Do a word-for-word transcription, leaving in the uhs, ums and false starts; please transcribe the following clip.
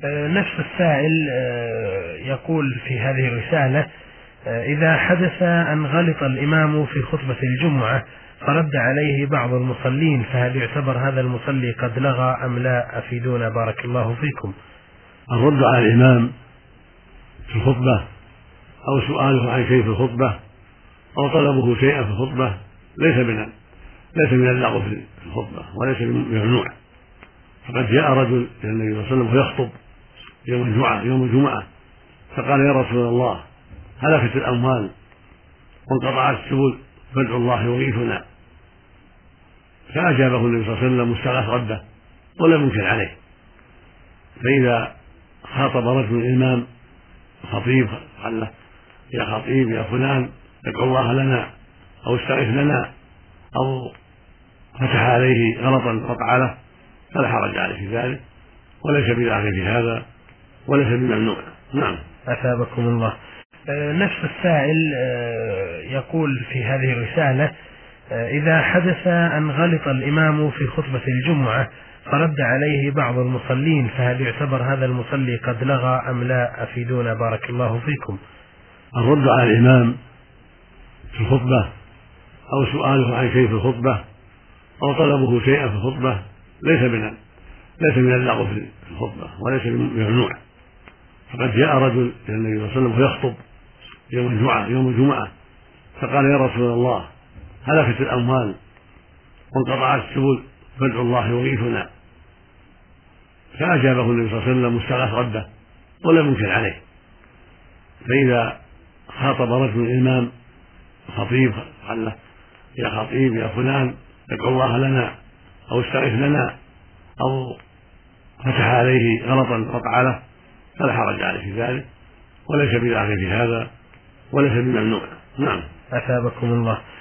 نفس السائل يقول في هذه الرسالة: إذا حدث أن غلط الإمام في خطبة الجمعة فرد عليه بعض المصلين، فهل يعتبر هذا المصلي قد لغى أم لا؟ أفيدونا بارك الله فيكم. الرد على الإمام في الخطبة أو سؤاله عن شيء في الخطبة أو طلبه شيئا في الخطبة ليس من ليس من اللغو في الخطبة وليس من الممنوع. فقد جاء رجل إلى النبي صلى الله عليه وسلم ويخطب يوم الجمعة يوم الجمعة فقال: يا رسول الله، هلكت الأموال وانقطعت السبل فادعوا الله يغيثنا. فأجابه النبي صلى الله عليه وسلم واستغاث ربه ولم ينكر عليه. فإذا خاطب رجل الإمام خطيب قال له: يا خطيب يا فلان ادعو الله لنا أو استغث لنا، أو فتح عليه غلطا وقع له، فلا حرج عليه في ذلك، وليس بلغو في هذا وليس بممنوع. نعم. أثابكم الله. نفس السائل يقول في هذه الرسالة: إذا حدث أن غلط الإمام في خطبة الجمعة فرد عليه بعض المصلين، فهل يعتبر هذا المصلي قد لغى أم لا؟ أفيدونا بارك الله فيكم. الرد على الإمام في الخطبة أو سؤاله عن شيء في الخطبة أو طلبه شيئا في الخطبة ليس من ليس من اللغو في الخطبة وليس من الممنوع. فقد جاء رجل إلى النبي صلى الله عليه وسلم ويخطب يوم الجمعة يوم الجمعة فقال: يا رسول الله، هلكت الأموال وانقطعت السبل فادعوا الله يغيثنا. فأجابه النبي صلى الله عليه وسلم واستغاث ربه ولم ينكر عليه. فإذا خاطب رجل الإمام خطيب قال له: يا خطيب يا فلان ادعو الله لنا أو استغث لنا، أو فتح عليه غلطا وقع له، فلا حرج عليه في ذلك، وليس بلغو في هذا وليس بممنوع. نعم. أثابكم الله.